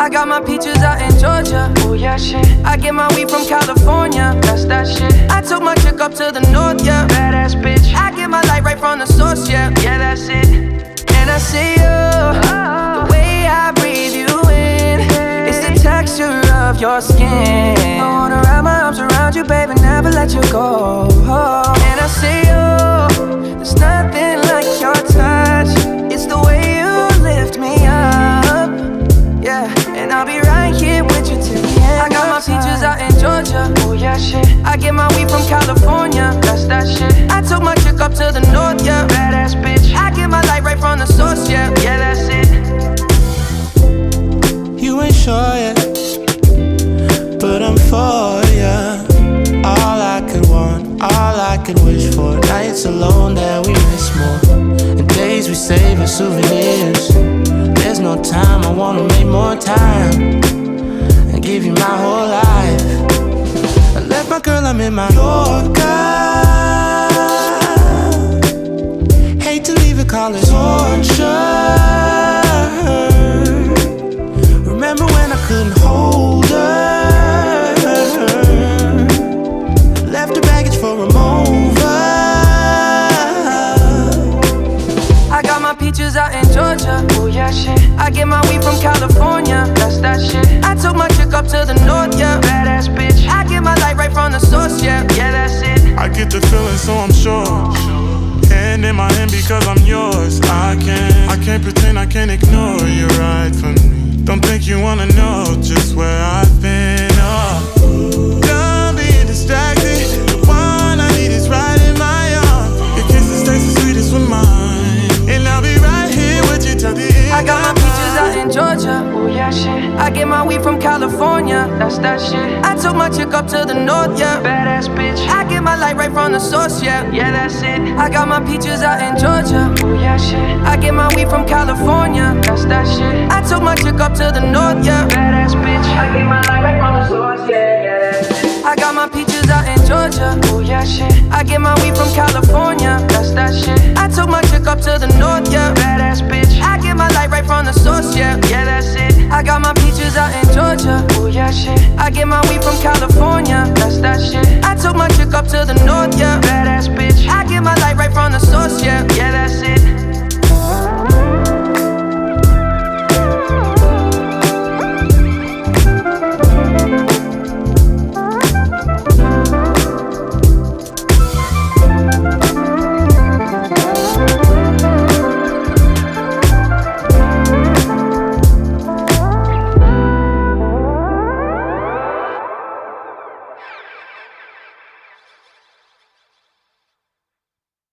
I got my peaches out in Georgia. Oh yeah, shit. I get my weed from California. That's that shit. I took my chick up to the north, yeah. Badass bitch. I get my light right from the source, yeah. Yeah, that's it. And I see you, the way I breathe you in. It's the texture of your skin. I wanna wrap my arms around you, baby, never let you go. And I see you, there's nothing like your touch. It's the way you lift me up, yeah. And I'll be right here with you till the end. I got my peaches out in Georgia. Oh yeah, shit. I get my weed from California. That's that shit. I took my chick up to the north, yeah. Badass bitch. I get my light right from the source, yeah. Yeah, that's it. You ain't sure yet, but I'm for ya. All I could want, all I could wish for. Nights alone that we miss more, and days we save as souvenirs. There's no time, I wanna make more time and give you my whole life. I left my girl, I'm in my Yorker. Hate to leave it, call it torture. Remember when I couldn't hold her? Left her baggage for a mover. I got my peaches out in Georgia. Oh yeah, shit. I get my weed from California. That's that shit. I took my chick up to the north, yeah. Badass bitch. I get my light right from the source, yeah. Yeah, that's it. I get the feeling, so I'm sure. Hand in my hand because I'm yours. I can't pretend, I can't ignore you right from me. Don't think you wanna know just where I've been. Oh, done being distracted. The one I need is right in my arms. Your kisses taste the sweetest with mine, and I'll be right here with you till the end. I got my peaches out in Georgia. Oh yeah, shit. I get my weed from California. That's that shit. I took my chick up to the north, yeah. Badass bitch. I get my light right from the source, yeah. Yeah, that's it. I got my peaches out in Georgia. Oh yeah, shit. I get my weed from California. That's that shit. I took my chick up to the north, yeah. Badass bitch. I get my light right from the source, yeah. Yeah, that's it. I got my peaches out in Georgia. Oh yeah, shit. I get my weed from California. That's that shit. I took my chick up to the north, yeah. Badass bitch. I get my light right from the source, yeah. Yeah, that's it. I got my peaches out in Georgia. Oh yeah, shit. I get my weed from California. That's that shit. I took my chick up to the north, yeah.